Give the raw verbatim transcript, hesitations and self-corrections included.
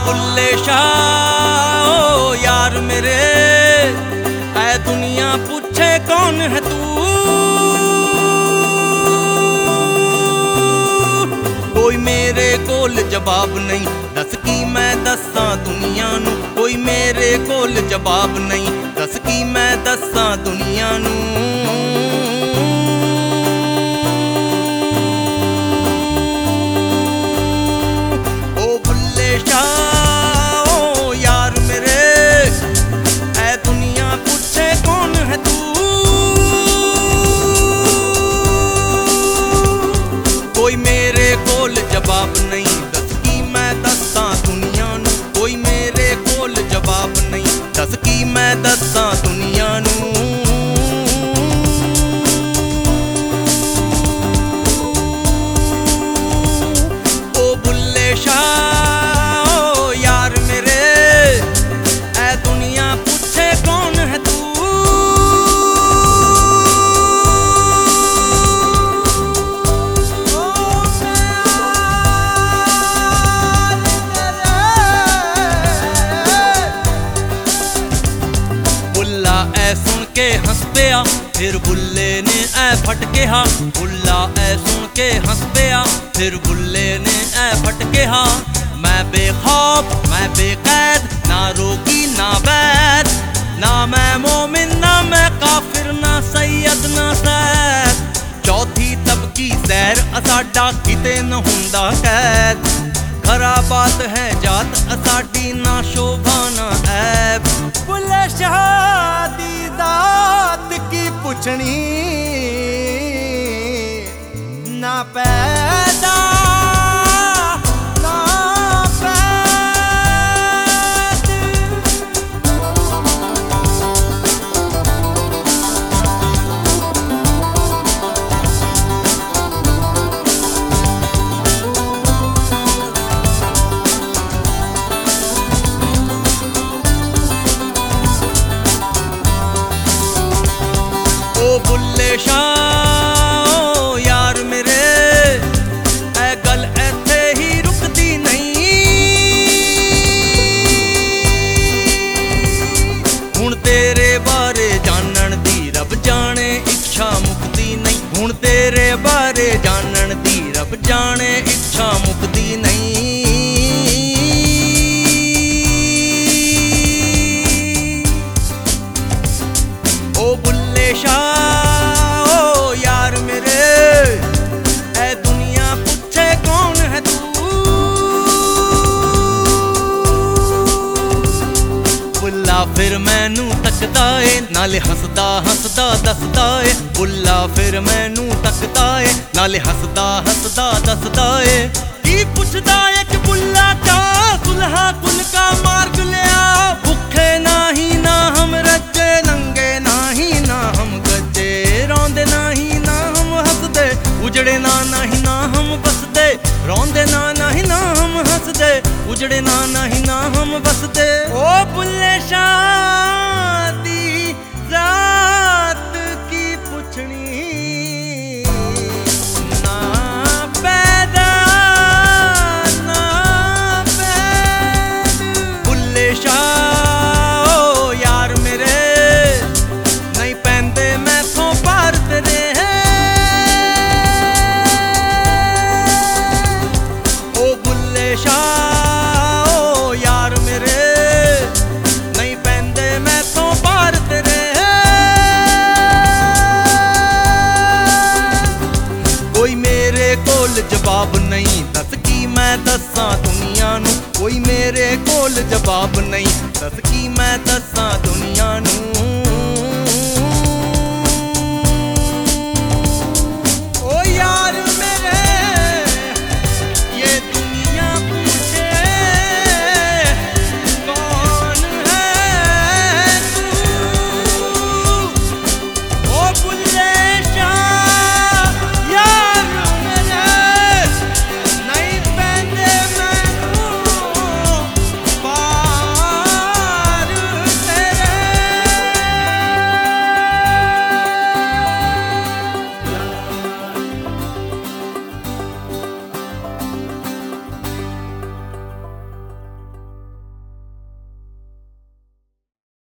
बुल्ले शाह ओ यार मेरे, ऐ दुनिया पूछे कौन है तू। कोई मेरे कोल जवाब नहीं, दस की मैं दसां दुनिया नू। कोई मेरे कोल जवाब नहीं, दस की मैं दसां दुनिया नू। ओ बुल्ले शाह ओ यार मेरे, ऐ दुनिया पूछे कौन है तू। कोई मेरे कोल जवाब नहीं, दस की मैं दसां दुनिया नू। कोई मेरे कोल जवाब नहीं, दस की मैं दसां दुनिया नू। ओ बुल्ले शाह ओ यार मेरे, ऐ दुनिया पूछे कौन है तू। बुल्ला ऐ सुन के हंस पिया, फिर बुल्ले ने ऐ फटके हा। बुल्ला ऐ सुन के हंस पिया, फिर बुल्ले ने ऐ फटके हा। मैं बेखौफ मैं बेकैद, ना रोगी ना वैद, ना मैं मोमिन ना मैं काफिर, ना सैयद ना सैद। चौथी तबकी सैर असाडा किते न हुंदा कैद। खरा बात है जात असाडी, ना शोभा ना ऐब। बुल्ले शाह दी दात की पुछनी, ना पैदा ना पैद। ओ बुल्ले शाह ओ यार मेरे, ऐ गल ऐथे ही रुकदी नहीं। हुण तेरे बारे जानन दी रब जाने इच्छा मुकदी नहीं। हुण तेरे बारे जानन दी रब जाने इच्छा मुकदी नहीं। ओ बुल्ले शाह ओ यार मेरे, ऐ दुनिया पूछे कौन है तू। बुल्ला फिर मैनू तकदा ए, नाले हसदा हसदा दसदा ए। बुल्ला फिर मैनू तकदा ए, नाले हसदा हसदा दसदा ए। की पुछदा ए कि बुल्ला चा सुलहा कुल का मार्ग लिया। भुखे नाही ना हम रज्जे, नंगे नाही ना हम गज्जे, रौंदे नाही ना हम हसदे, उजड़े ना नाही ना हम बसदे। रौंदे ना नाही ना हम हसदे, उजड़े ना नाही ना हम बसदे। ओ बुल्ले शाह दी जात की पुछनी, ना पैदा ना पैद। बुल्ले शाह ओ यार मेरे, नहीं पैंदे मैथों पार तेरे हैं। ओ बुल्ले शाह ओ यार मेरे, नहीं पैंदे मैथों पार तेरे हैं। कोई मेरे कोल जवाब नहीं, दस की मैं दसां दुनिया नू। कोई मेरे कोल जवाब नहीं, दस की मैं दसां दुनिया नू।